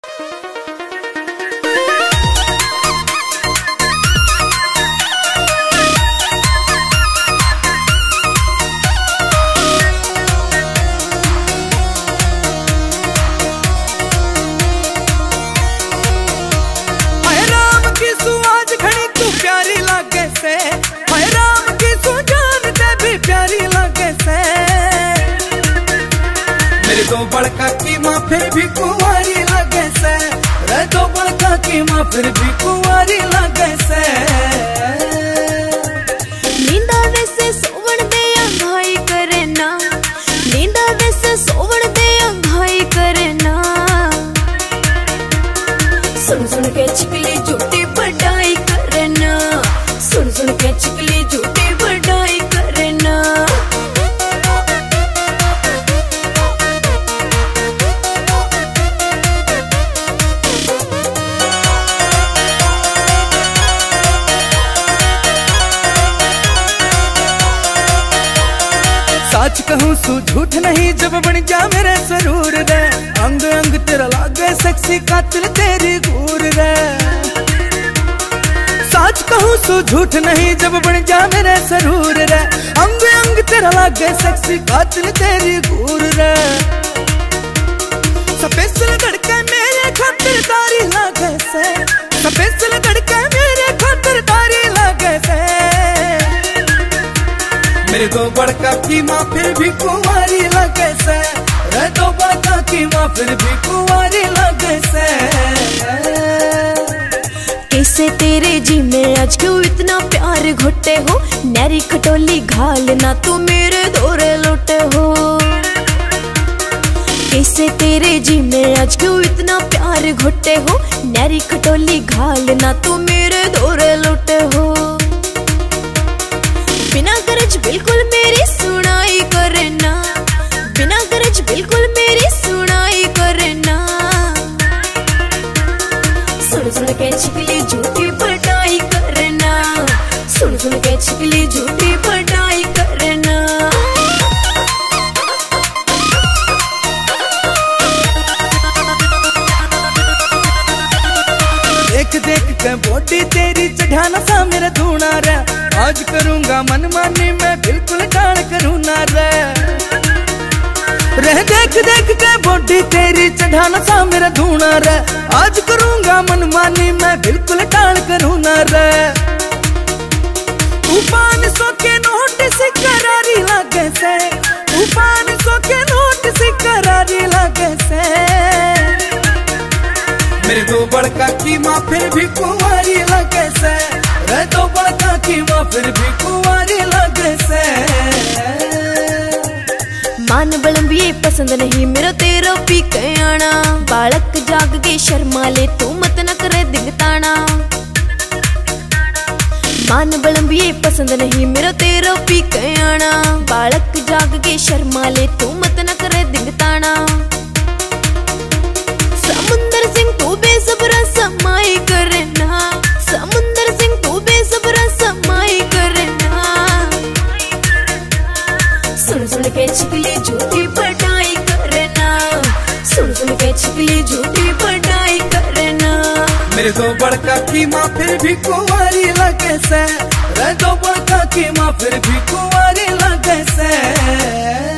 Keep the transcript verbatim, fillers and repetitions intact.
मेरे दो बड़का की माँ फिर भी कुंवारी लगे से, रे दो बड़का की माँ फिर भी कुंवारी लगे से। नींदा वैसे सोवण दे अंघाई करे ना, नींदा वैसे सोवण दे अंघाई करे ना। सुन सुन के चिकली झूठी बड़ाई करे ना, सुन सुन के चिकली झूठी बड़ाई करे ना। सच कहूँ सू झूठ नहीं जब बन जा मेरे सरूर रे, अंग अंग तेरा लागे सेक्सी कातिल तेरी घूर रे। सच कहूँ सू झूठ नहीं जब बन जा मेरे सरूर रे, अंग अंग तेरा लागे सेक्सी कातिल तेरी घूर रे। स्पेशल धड़के मेरे खातिर तारी लागे से, स्पेशल धड़के मेरे खातिर तारी लागे से। मेरे दो बड़का की माँ फिर भी कुंवारी लगे से, रे दो बड़का की माँ फिर भी कुंवारी लगे से। कैसे तेरे जी में आज क्यों इतना प्यार घुटे हो, नैरी खटोली घाल ना तू मेरे दौरे लौटे हो। कैसे तेरे जी में आज क्यों इतना प्यार घुटे हो, नैरी खटोली घाल ना तू मेरे दौरे लौटे हो। बिना गरज बिल्कुल मेरी सुनाई करे ना, बिना गरज बिल्कुल मेरी सुनाई करे ना। सुन सुन के चिकली झूठी बड़ाई करे ना, सुन सुन के चिकली झूठी बड़ाई करे ना। देख देख के बॉडी तेरी चढ़ाना सा मेरा धूना रे, आज करूंगा मनमानी मैं बिल्कुल डाल करूँ ना रे। रह देख देख के बॉडी तेरी चढ़ाना सा मेरा धूना रे, आज करूंगा मनमानी मैं बिल्कुल डाल करूँ ना रे। तू पाँच सौ के नोट से करारी लगे से, तू पाँच सौ के नोट से करारी लगे से। मेरे दो बड़का की माँ फिर भी कुंवारी लगे से, रे दो बड़का की माँ फिर भी कुंवारी लगे से। मान बलम ये पसंद नहीं मेरा तेरा पी के आना, बालक जाग के शर्मा ले तू मत न करे दिगताना। मान बलम ये पसंद नहीं मेरा तेरा पी के आना, बालक जाग के शर्मा ले तू मत न करे दिगताना। समुंदर सिंह तू बेसब्रा समाई करे ना, समुंदर सिंह तू बेसब्रा समाई करे ना। सुन सुन के चिकली झूठी बड़ाई करे ना, सुन सुन के चिकली झूठी बड़ाई करे ना। मेरे दो बड़का की माँ फिर भी कुंवारी लगे से, रे दो बड़का की माँ फिर भी कुंवारी लगे से।